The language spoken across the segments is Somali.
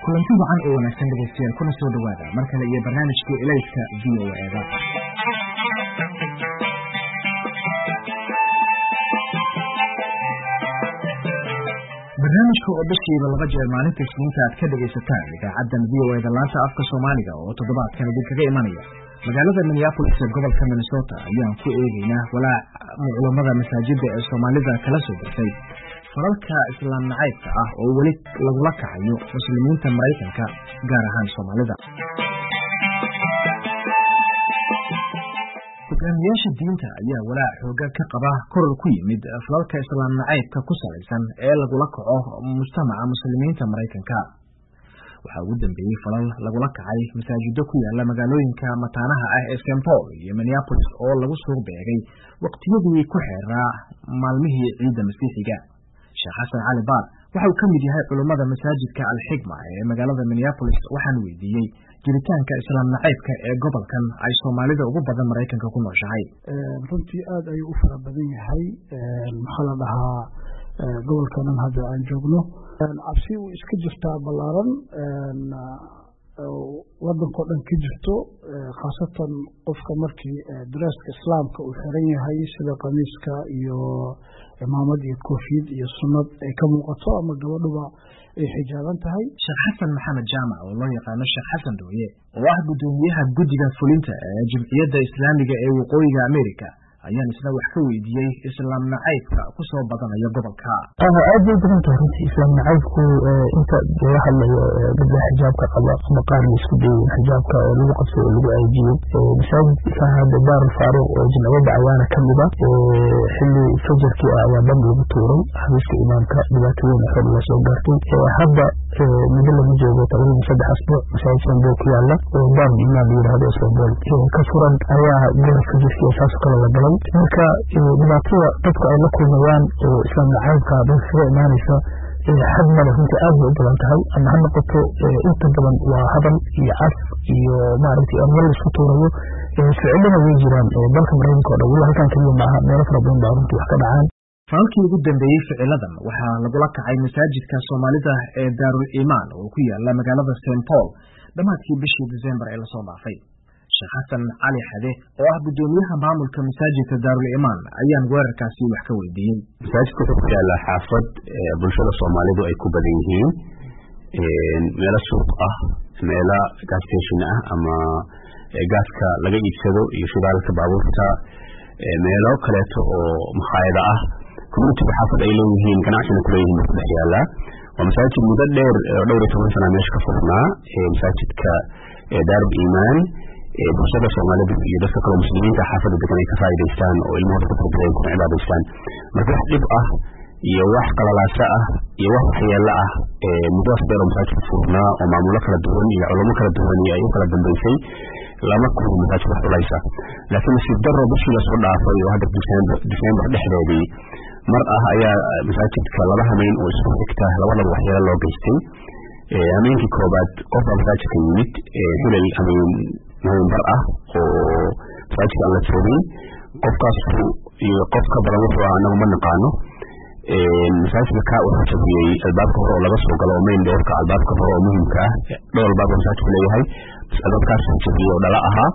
kulanti wacan oo wanaagsan dhegeystayaal kuna soo dhawaada mar kale iyo barnaamijka Ilayska VOA-da. barnaamijka oo bishiiba 2 jeer maalinta Isniinta aad ka dhageysataan idaacaddan VOA-da laanta afka Soomaaliga oo toddobaadkan idinkaga imanaya magaalada Minneapolis ee gobolka Minnesota ayaan ku eegaynaa walaaca culimada masaajidda ee Soomaalida kala soo dirtay faralka islaam nacaybka ah oo weli lagula kacayo muslimiinta Mareykanka gaar ahaan Soomaalida. hogaamiyaasha diinta ayaa walaac xoogan ka qaba koror ku yimid faralka islaam nacaybka ku salaysan ee lagula kaco mujtamaca muslimiinta Mareykanka. waxaa ugu dambeeyey falal lagula kacay masaajido ku yaala magaalooyinka mataanaha ah ee St. Paul iyo Minneapolis oo lagu soo beegay waqtiyadii ku xeeraa maalmihii ciidda Masiixiga. Sheekh Xasan Cali Baar waxa uu ka mid yahay culimada masaajidka Al-Xigma ee magaalada Minneapolis. waxaan weydiiyey jiritaanka islaam nacaybka ee gobolkan ay Soomaalida ugu badan Mareykanka ku nooshahay. runtii aad ayuu u fara badan yahay maxaa la dhahaa gobolkan hadda aan joogno cabsi uu iska jirtaa ballaaran waddanka dhan ka jirto khaasatan qofka markii daraaska islaamka uu xiran yahay sida qamiiska iyo imaamad iyo koofiyad iyo sunnad ay ka muuqato ama gabadhuba ay xijaaban tahay. Sheekh Xasan Maxamed Jaamac oo loo yaqaano Sheekh Xasan Dooye oo ah gudoomiyaha guddiga fulinta ee Jamciyadda Islaamiga ee Waqooyiga Amerika ayaan isna wax ka weydiiyey islaam nacaybka ku soo badanaya gobolka. aad bay badan tahay runtii islaam nacaybku inta laga hadlayo gabdhaha xijaabka qaba ama qaar la isku dayay xijaabka oo lagu qabsay oo lagu aajiyey masaajidka hadda Daar Faaruq oo jimcada ayaana ka mid ah xilli fajarkii ayaa bam lagu tuuray xabiiska imaamka dhibaatooyin xor la soo gaartay hadda muddo lagu joogo taqriiban 3 asbuuc masaajidkan buu ku yaala Daar imaam yiraahdo soo ka furan ayaa goor fajarkii saas kala la galay. marka dhibaatada dadku ay la kulmayaan oo islaam nacaybka dadka imaanaysa xad male runtii aad bay u badan tahay ama ha noqoto inta badan waa hadal iyo cas iyo maaragtay amar la isku tuurayo ficilada way jiraan dalka Mareykanka oo dhan halkan kaliya maaha meelo fara badan baa runtii wax ka dhacaan. falkii ugu dambeeyey ficiladan waxaa lagula kacay masaajidka Soomaalida ee Daarul Iimaan oo ku yaala magaalada St. Paul dhamaadkii bishii December ee la soo dhaafay. Sheekh Xasan Cali Xade oo ah gudoomiyaha maamulka masaajidka Daarul Iimaan ayaan weerarkaasi wax ka weydiiyey. masaajidku wuxuu ku yaala xaafad bulshada Soomaalidu ay ku badan yihiin meelo suuq ah meelo gas station ah ama gaaska laga iibsado iyo shidaalka baabuurta meelo kaleeto oo makhaayada ah community xaafad ay leeyihiin ganacsina ku leeyihiin ku dhex yaala. waa masaajid muddo dheer dhowr iyo 10 sano meesha ka furnaa masaajidka Daarul Iimaan bulshada Soomaalida iyo dadka kale muslimiinta xaafadda degan ay ka faa'iideystaan oo ilmahooda ku furtaan ku cibaadaystaan. marka wax dhib ah iyo wax qalalaasa ah iyo wax waxyeello ah muddaas dheer oo masaajidka furnaa oo maamulo kala duwan iyo culamo kala duwan ay u kala dambeysay lama kulmo masaajid wax culaysa. laakiin si daro bishii la soo dhaafay oo hadda December dhexdeedii mar ah ayaa masaajidka laba hameen oo isku xigta labadaba waxyeello loo geystay. hameenkii koobaad qof masaajidka yimid xilal hameen November ah oo masaajidka aan la joogin qofkaas iyo qof ka badan wuxuu anagu ma naqaano masaajidka ka wuxuu jabiyey albaabka hore oo laga soo galo main doorka albaabka hore oo muhiimka ah dhowr albaab oo masaajidku leeyahay albaabkaas jabiyey oo dhala ahaa.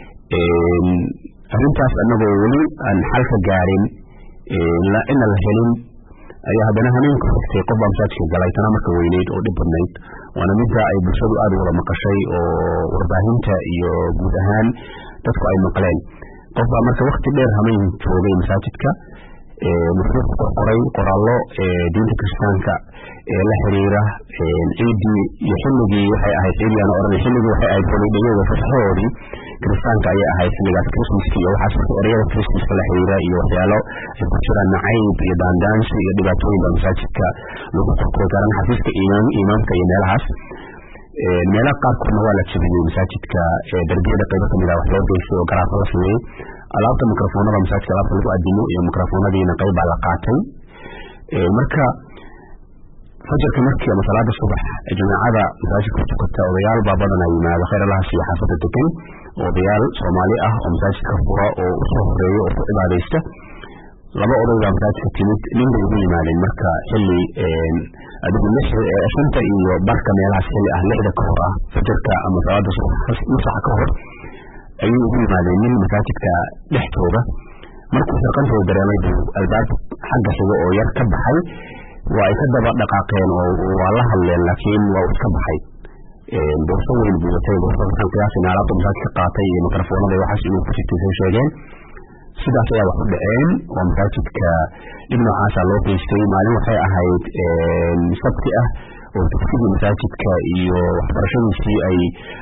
arrintaas anagoo weli aan xal ka gaarin ina la helin ayaa haddana hameenka xigtay qof baa masaajidka galay tana marka weyneyd oo dhib badnayd waana midda ay bulshadu aad u wada maqashay oo warbaahinta iyo guud ahaan dadku ay maqleen. qof baa marka waqti dheer hameen joogay masaajidka wuxuu qoray qoraallo diinta kiristaanka la xiriira ciidii iyo xilligii waxay ahayd ciidiyaana oranay xilligii waxay ahayd holidayeeda fasaxoodii kiristaanka ayay ahayd xilligaas Christmaska iyo waxaas marka orayada Christmaska la xiriira iyo waxyaalo ay ku jiraan nacayb iyo daandaansi iyo dhibaatooyin baa masaajidka lagu qorqoray garan xafiiska imaamka iyo meelahaas. meelaha qaarkoodna waa la jabiyey masaajidka darbiyada qaybo kamid ah wax loo geystay oo garaafo la sameeyey. alaabta mikrofoonada masaajidka alaabta lagu adimo iyo mikrofoonadiina qayb baa la qaatay. marka fajarka markii ama salaada subax jamaacada masaajidka ku tukata odayaal baa badanaa yimaada khayr allaha siiyo xaafadda degan odayaal Soomaali ah oo masaajidka fura oo u soo horeeyo oo ku cibaadaysta laba oday baa masaajidka timid nin bay ugu yimaadeen marka xilli adigu shanta iyo barka meelahaas xilli ah 6 ka hor ah fajarka ama salaada subax ka hor ayuu ugu yimaadeen nin masaajidka dhexdooda markuu sarqantooda dareemay albaab xagga xiga oo yar ka baxay waa ay ka daba dhaqaaqeen oo waa la hadleen laakiin waa iska baxay boorso weyn buu watay waxaan qiyaasina alaabta masaajidka qaatay iyo mikrofoonada waxaas inuu ku jirtay sheegeen sidaas ayaa wax u dhaceen oo masaajidka dhib noocaasa loo geystay maalin waxay ahayd sabti ah oo dugsigii masaajidka iyo waxbarashadiisii ay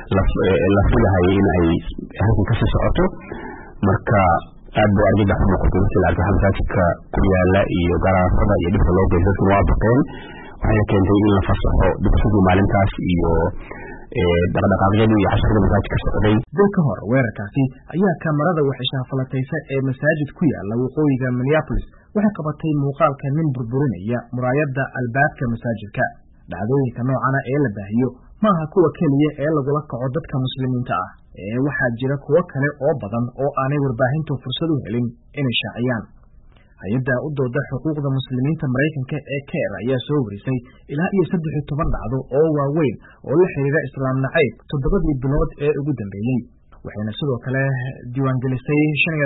la filahayay in ay halkan kasii socoto marka aad buu argagax u noqotay markii la arkay masaajidka ku yaala iyo garaafada iyo dhibka loo geystay dadku waa baqeen waxayna keentay in la fasaxo dugsigii maalintaas iyo dhaqdhaqaaqyadii iyo casharada masaajidka socday dil ka hor weerarkaasi ayaa kamarada waxishafalataysa ee masaajid ku yaala waqooyiga Minneapolis waxay qabatay muuqaalka nin burburinaya muraayadda albaabka masaajidka dhacdooyinka noocana ee la baahiyo maaha kuwa keliya ee lagula kaco dadka muslimiinta ah ee waxaa jira kuwo kale oo badan oo aanay warbaahintu fursad u helin inay shaaciyaan hay'adda u dooda xuquuqda muslimiinta Mareykanka ee CARE ayaa soo warisay ilaa iyo 13 dhacdo oo waaweyn oo la xiriira islaam nacayb 7 bilood ee ugu dambeeyay waxayna sidoo kale diiwaangelisay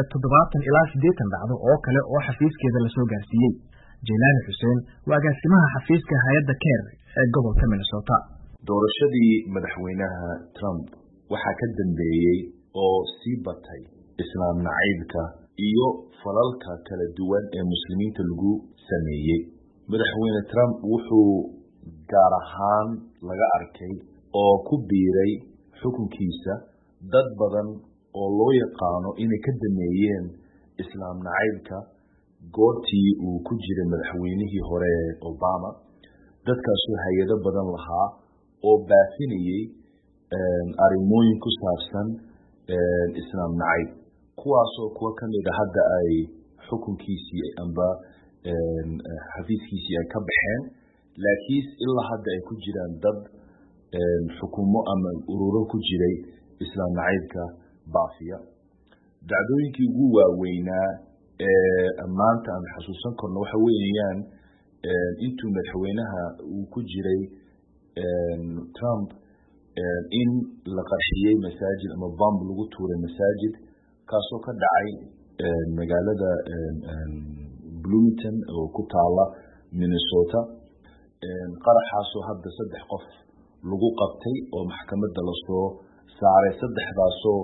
75 ilaa 80 dhacdo oo kale oo xafiiskeeda la soo gaarsiiyay Jeelani Xuseen waa agaasimaha xafiiska hay'adda CARE ee gobolka Minnesota doorashadii madaxweynaha Trump waxaa ka dambeeyay oo sii batay islaam nacaybka iyo falalka kala duwan ee muslimiinta lagu sameeyay madaxweyne Trump wuxuu gaar ahaan laga arkay oo ku biiray xukunkiisa dad badan oo loo yaqaano inay ka dameeyeen islaam nacaybka goortii uu ku jiray madaxweynihii hore Obama dadkaasoo hay'ado badan lahaa oo baafinayay arrimooyin ku saabsan islaam nacayb kuwaasoo kuwa kamid ah hadda ay xukunkiisii amba xafiiskiisii ay ka baxeen laakiin ilaa hadda ay ku jiraan dad xukumo ama ururo ku jiray islaam nacaybka baafiya dacdooyinkii ugu waaweynaa maanta aan xasuusan karno waxa weeyaan intuu madaxweynaha uu ku jiray Trump in la qarxiyay masaajid ama bomb lagu tuuray masaajid kaasoo ka dhacay magaalada Bloomington oo ku taala Minnesota qaraxaasoo hadda 3 qof lagu qabtay oo maxkamadda la soo saaray 3daasoo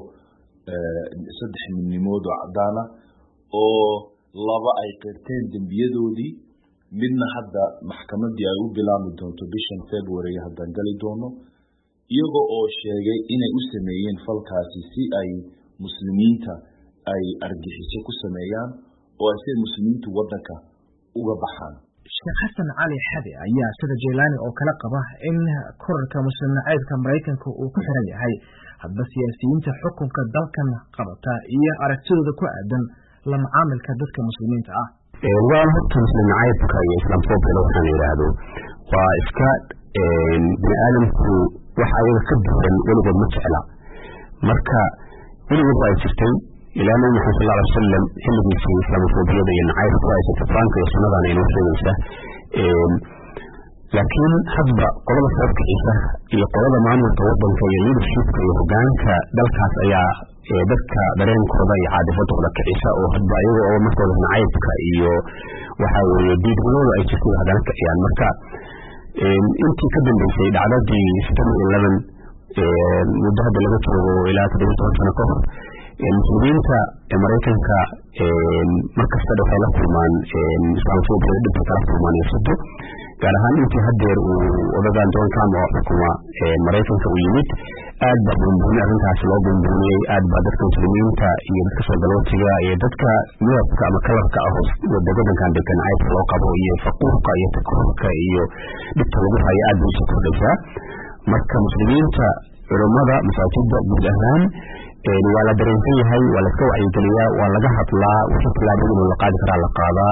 3 midnimood oo cadaan ah oo 2 ay qirteen dambiyadoodii midna hadda maxkamaddii ay u bilaami doonto bishan February haddaan gali doono iyaga oo sheegay inay u sameeyeen falkaasi si ay muslimiinta ay argixisay ku sameeyaan oo ay si muslimiintu wadanka uga baxaan Sheekh Xasan Cali Xade ayaa sida Jeelani oo kala qaba in korarka muslim nacaybka Mareykanka uu ku xiran yahay hadba siyaasiyiinta xukunka dalkan qabata iyo aragtidooda ku aadan la macaamilka dadka muslimiinta ah waa horta muslim nacaybka iyo islaamfoobka waxaan yiraahdo waa iska bini'aadamku waxa ayaga ka duwan weligood ma jecla marka weligood ay jirtay ilaa nabi Muhammad sallallahu alayhi wasallam xilligiisii islaamfoobiyada iyo nacaybka ay safraanka iyo sunnadana inoo sheegaysa laakiin hadba qolada sababkiisa iyo qolada maamulka wadanka iyo leadershipka iyo hogaanka dalkaas ayaa dadka dareenkooda iyo caadifadooda kicisa oo hadba iyaga oo markooda nacaybka iyo waxa weeye diidmadooda ay jirtay haddana kiciyaan marka intii ka dambeysay dhacdadii 11 muddo hadda laga joogo ilaa 17 sano ka hor muslimiinta Mareykanka markasta waxay la kulmaan islaamfoobiyada dhibka kala kulmaan iyo sidoo gaar ahaan intii haddeer uu odagaan Donald Trump oo xukuma Mareykanka u yimid aad baa bunbuni arrintaas loo bunbuniyay aad baa dadka muslimiinta iyo dadka soo galootiga iyo dadka midabka ama kalarka ah waddankan degan caybka loo qabo iyo faquuqa iyo takoorka iyo dhibta lagu hayo aad bay soo kordhaysaa marka muslimiinta culimada masaajidda guud ahaan waa la dareensan yahay waa la iska wacyigeliyaa waa laga hadlaa wixii tilaabooyin la qaadi karaa la qaadaa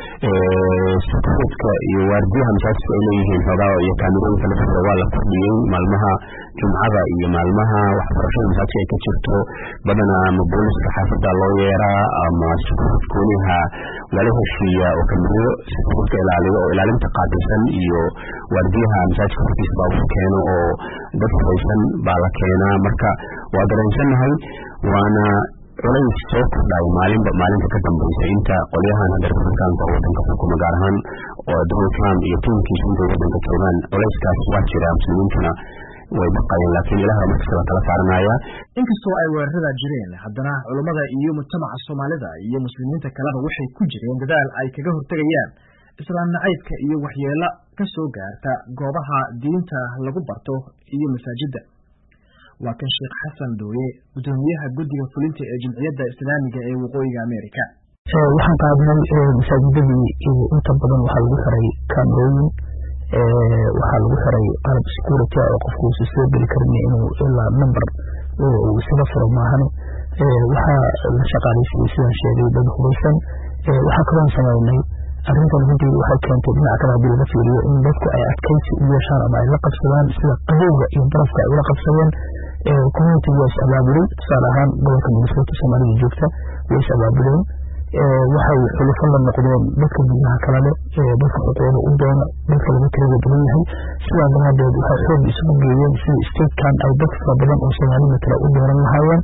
securityka iyo waardiyaha masaajidka ay leeyihiin xoogaa iyo kaamirooyinka lafteeda waa la kordhiyey maalmaha jumcada iyo maalmaha waxbarashada masaajidka ay ka jirto badanaa ama booliska xaafadda loo yeeraa ama security gooniha lala heshiiya oo kamiriyo securityka ilaaliyo oo ilaalinta qaadisan iyo waardiyaha masaajidka hortiisa baa keeno oo dad huraysan baa la keenaa marka waa dareensannahay waana culays soo kordhay maalinta ka dambaysa inta qolyahan hadda republikaanka oo wadanka xukuma gaar ahaan oo Donald Trump iyo tiimkiisa intay wadanka joogaan culayskaas waa jira muslimiintuna way baqayeen laakiin ilaaha markasta waa kala saaranaya inkastoo ay weerarada jireen haddana culimada iyo mujtamaca Soomaalida iyo muslimiinta kaleba waxay ku jireen dadaal ay kaga hortagayaan islaam nacaybka iyo waxyeelo ka soo gaarta goobaha diinta lagu barto iyo masaajidda waa kan Sheekh Xasan Dooye gudoomiyaha guddiga fulinta ee Jamciyadda Islaamiga ee Waqooyiga Ameerika waxaan qaadnay masaajidadii inta badan waxaa lagu xiray kaamirooyin waxaa lagu xiray qalab security oo qofku uusan soo geli karin inuu ilaa number uu isaga furo maahane waxaa la shaqaaleysiiyey sidaan sheegay dad hubaysan waxaa kaloo sameynay arrintan runtii waxay keentay dhinaca kale haddii laga fiiriyo in dadku ay adkaysi u yeeshaan ama ay la qabsadaan sida qabowga iyo barafka ay ula qabsadeen community waa is abaabulay tusaale ahaan gobolka Minnesota Soomaalida joogta way is abaabuleen waxay xulufo la noqdeen dadka diinaha kale leh dadka xuquuqda u doona dadka laga tirada badan yahay sidaa daraadeed waxay xoog isugu geeyeen sida statekan ay dad fara badan oo Soomaali matala u dooran lahaayeen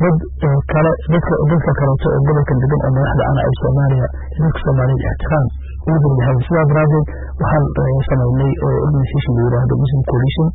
dadka kaleeto oo gobolkan degan oo madaxda ana ay Soomaaliya dadka Soomaalida ixtiraam ugu leeyahay sidaa daraadeed waxaan sameynay organization la yiraahdo Muslim Coalition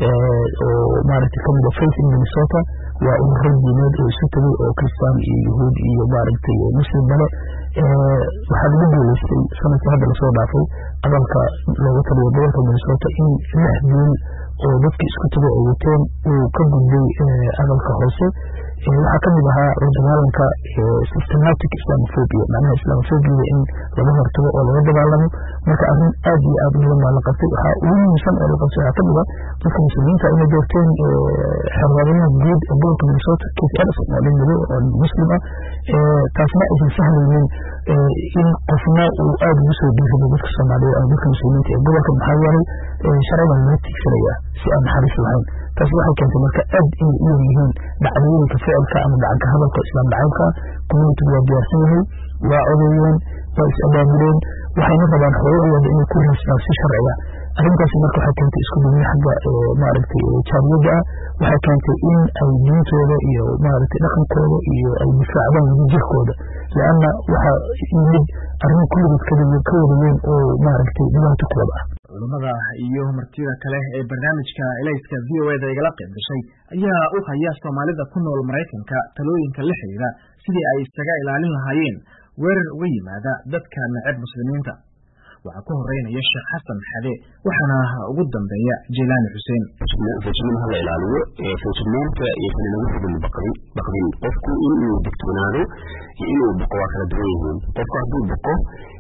oo maaragtay kamid ah Faith in Minnesota waa ururo diimeed oo isu tagay oo Kristaan iyo Yahuud iyo maaragtay Muslim bale waxaa lagu guuleystay sanadkii hadda lasoo dhaafay aqalka looga taliyo gobolka Minnesota in 6 biil oo dadkii isku tagay ay wateen uu ka gudbay aqalka hoose waxaa kamid ahaa la dagaalanka systematic Islamophobia macnaha Islamophobia in laga hortago oo laga dagaalamo marka arrin aad iyo aad muhiim ah la qabtay waxaa ugu muhiimsan oo la qabtay waxaa kamid ah dadka muslimiinta inay doorteen xerraadinaha guud ee gobolka Minnesota Keith Ellison oo nin madow oo muslim ah taasna aysan sahlaynin in qofna uu aad ugu soo dhiirado dadka Soomaaliyeed ama dadka muslimiinta ee gobolka maxaa yeelay sharciga loo tigsanaya si aan naxariis lahayn taas waxay keentay marka aad inay u yihiin dhacdooyinka ficilka ama gacanka hadalka islaam nacaybka community waa diyaarsan yahay waa odeeyeen waa is abaabuleen waxayna rabaan xuquuqdooda inay ku raastaan si sharciga arrintaasi marka waxay keentay isku duubni xagga maaragtay jaariyadda waxay keentay in ay diintooda iyo maaragtay dhaqankooda iyo ay difaacdaan wadajirkooda laanna waxaa yimid arrin kulligood ka wada weyn oo maaragtay dhibaato ku wada ah culimada iyo martida kale ee barnaamijka Elayska VOA-da igala qayb gashay ayaa u haya Soomaalida ku nool Mareykanka talooyinka la xiriira sidii ay isaga ilaalin lahaayeen weerar uga yimaada dadka nacab muslimiinta waxaa ku horeynaya Sheekh Xasan Xade waxaana ugu dambeeya Jilani Xuseen feejignaanta la ilaaliyo feejignaanta iyo fanaanada fudud baqdin qofku inuu digtoonaado iyo inuu baqo waa kala duwan yihiin qofku hadduu baqo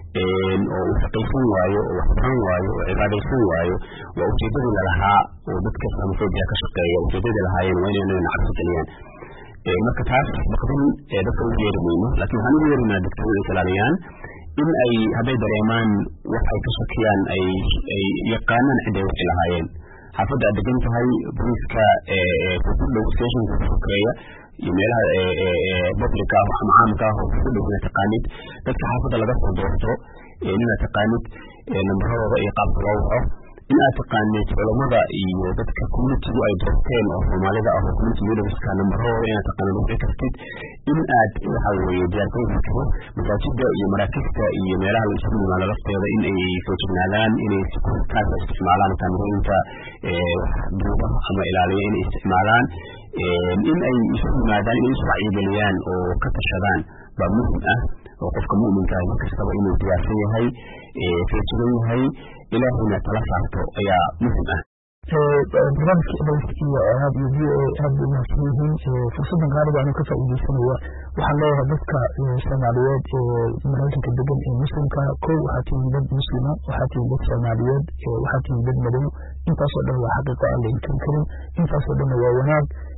oo uu shaqaysan waayo oo waxbaran waayo oo cibaadaysan waayo waa ujeedadii lalahaa oo dadka Islamophobia ka shaqeeya ujeedadii lahaayeen waa inay nacabsi geliyaan marka taas baqdin dadka ugu yeeri mayno laakiin waxaan ugu yeerinaa dadka ay ilaaliyaan in ay hadday dareemaan wax ay ka shakiyaan ay yaqaanaan ciday wixii lahaayeen xaafadda aad degan tahay booliska ku dhow stationka ku sokeeya iyo meelaha publica ah ama caamka ah oo ku dhow inaad taqaanid dadka xaafadda laga soo doorto inaad taqaanid nambaradooda iyo qaabka loo waco in aad taqaanid culamada iyo dadka communitigu ay doorteen oo Soomaalida ah oo community leaderska nambaradooda inaad taqaanid wixii kartid in aad waxa weeye diyaargarowga masaajidda iyo maraakibta iyo meelaha la isugu yimaado lafteeda in ay feejignaadaan inay kaasa isticmaalaan kaamirooyinka duuba ama ilaaliya inay isticmaalaan in ay isu yimaadaan inay isu wacyigeliyaan oo ka tashadaan baa muhiim ah oo qofka mu'minka ah markastaba inuu diyaarsan yahay feejigan yahay ilaahayna tala saarto ayaa muhiim ah barnaamijka Elayska iyo aad iyo VOA aad u mahadsanyihiin fursadan qaaliga aan ka faa'iideysanaya waxaan leeyahay dadka Soomaaliyeed ee Mareykanka degan ee muslimka kow waxaa tihiin dad muslima waxaa tihiin dad Soomaaliyeed waxaa tihiin dad madow intaasoo dhan waa xaqiiqo aan la inkiri karin intaasoo dhan waa wanaag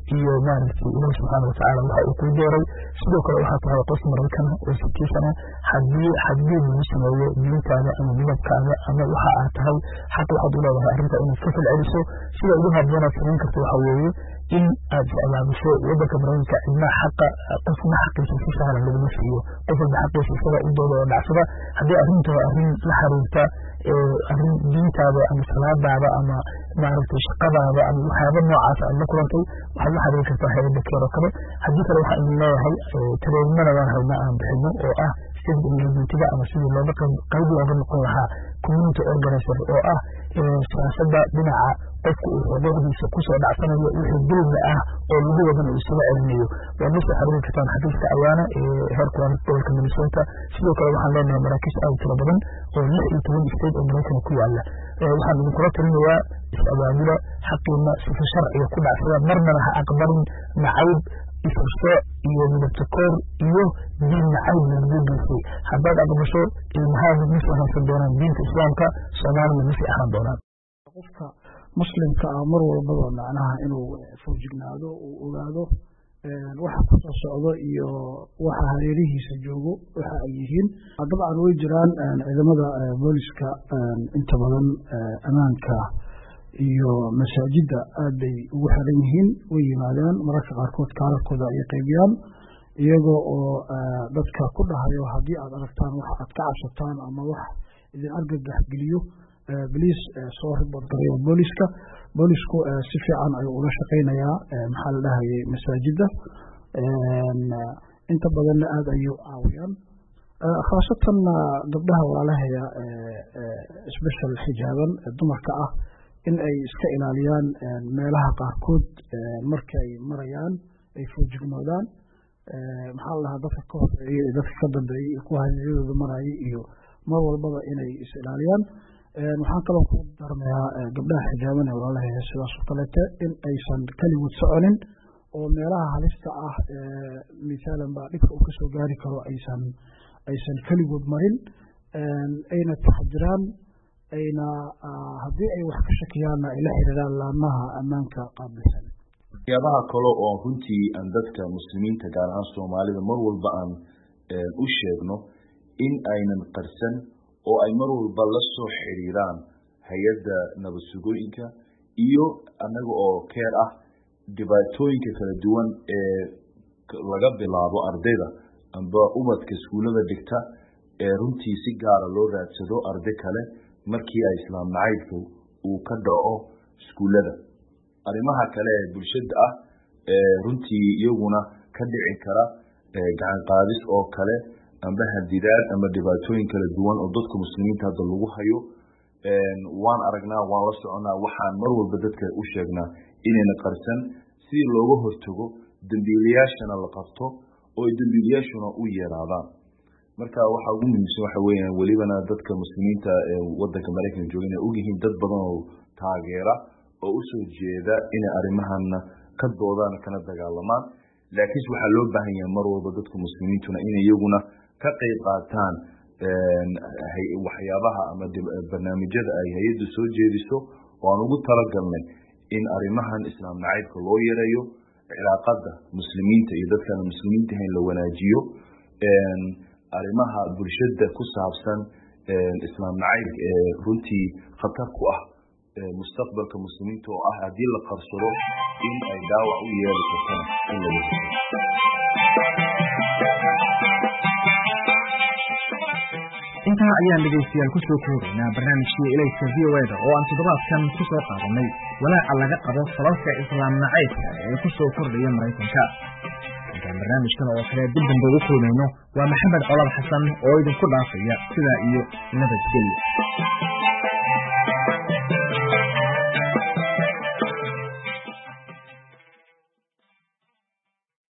iyo maaragtay ilaahi subxaana watacaala waxa uu kuu dooray sidoo kale waxaa tahay qof maraykan oo sitiisana haddii xadgudub lagu sameeyo diintaada ama midabkaada ama waxa aad tahay xaqa waxaad u leedahay arrinta inaad ka falceliso sida ugu habboonaad samayn karto waxa weeye in aad is-abaabiso waddanka maraykanka cidna xaqa qofna xaqiisa si sahlan laguma siiyo qof walba xaqiisa isaga u dooda oo dhacsada haddii arrinta arrin la xiriirta arrin diintaada ama salaadaada ama maaragtay shaqadaada ama waxyaaba noocaas aad la kulantay waxaad la xiriiri kartaa hay'adda keer oo kale haddii kale waxaan idin leeyahay tareerimada waan haynaa aan bixino oo ah civic engagement-ga ama sidii looga qayb looga noqon lahaa community organizer oo ah siyaasadda dhinaca qofka uu xuquuqdiisa kusoo dhacsanayo wixii dulmi ah oo lagu wadan uu isaga celinayo waad la soo xiriiri kartaan xafiiska ayaana heerka gobolka Minnesota sidoo kale waxaan leenahay maraakiis aad u tiro badan oo 16 state oo Mareykanka ku yaala waxaan idinkula talinayaa is-abaabula xaqiina sifa sharciga ku dhacsada marnaba ha aqbalin nacayb isirso iyo midabtakoor iyo diin nacayb lagu geystay haddaad aqbasho ilmahaada ma soo haysan doonaan diinta islaamka soomaalina ma sii ahaan doonaan qofka muslimka ah mar walbaba macnaha inuu foojignaado uu ogaado waxa ku soo socdo iyo waxa hareerihiisa joogo waxa ay yihiin dabcan way jiraan ciidamada booliska inta badan amaanka iyo masaajidda aad bay ugu xiran yihiin way yimaadaan mararka qaarkood kaalarkooda ay qaybiyaan iyagoo oo dadka ku dhahayo haddii aad aragtaan wax aad ka cabsataan ama wax idin argagax geliyo بليس صور بطريق بوليسكو سفيعا ولا شقينا محل لها مساجدة انت بدلنا هذا عاويا خاصة قبلها وعليها سبيشال حجابا الدمركة إن أي سكيلاليان ما لها قاركود مركي مريان أي فوج جنودان محل لها دفع كوه دفع كدن كوه هذه المرايي مر والبضا إن أي سكيلاليان waxaan kaloo ku darmayaa gabdhaha xijaaban ee walaalaha sidaas oo kaleete in aysan kaligood soconin oo meelaha halista ah misaalan baa dhibka uu kasoo gaari karo aysan kaligood marin ayna taxdiraan ayna haddii ay wax ka shakiyaanna ay la xiriiraan laamaha ammaanka qaabilsan waxyaabaha kale oo runtii aan dadka muslimiinta gaar ahaan soomaalida mar walba aan u sheegno in aynan qarsan oo ay mar walba la soo xiriiraan hay'adda nabadsugooyinka iyo anaga oo keer ah dhibaatooyinka kala duwan ee laga bilaabo ardayda amba ubadka iskuulada dhigta ee runtii si gaara loo raadsado arday kale markii ay islaam nacaybku uu ka dhaco iskuulada arrimaha kale ee bulshada ah runtii iyaguna ka dhici kara gacan qaadis oo kale amba hadidaad ama dhibaatooyin kala duwan oo dadka muslimiinta hadda lagu hayo waan aragnaa waan la soconaa waxaan mar walba dadka u sheegnaa inayna qarsan si looga hortago dambiilayaashana la qabto oo dambiilayaashuna u yeeraadaan marka waxa ugu muhiimsan waxa weeyaan walibana dadka muslimiinta ee wadanka Mareykanka jooga inay ogyihiin dad badan oo taageera oo u soo jeeda inay arrimahanna ka doodaan kana dagaalamaan laakiin waxa loo baahan yahay mar walba dadka muslimiintuna inay iyaguna ka qayb qaataan waxyaabaha ama barnaamijyada ay hay'addu soo jeediso oo aan ugu talagalnay in arrimahan islaam nacaybka loo yareeyo cilaaqada muslimiinta iyo dadka muslimiinta in la wanaajiyo arrimaha bulshada ku saabsan islaam nacayb ee runtii khatar ku ah mustaqbalka muslimiinta oo ah haddii la qarsado in ay daawac u yeeli karto in la intaa ayaan dhegaystayaal ku soo koobaynaa barnaamijkii ilayska VOA-da oo aan toddobaadkan ku soo qaadanay walaaca laga qabo falalka islaam nacaybka ee ku soo kordhaya Mareykanka. intaan barnaamijkan oo kale dib dambe ugu kulmayno waa Maxamed Colaad Xasan oo idinku dhaafaya sidaa iyo nabadgelyo.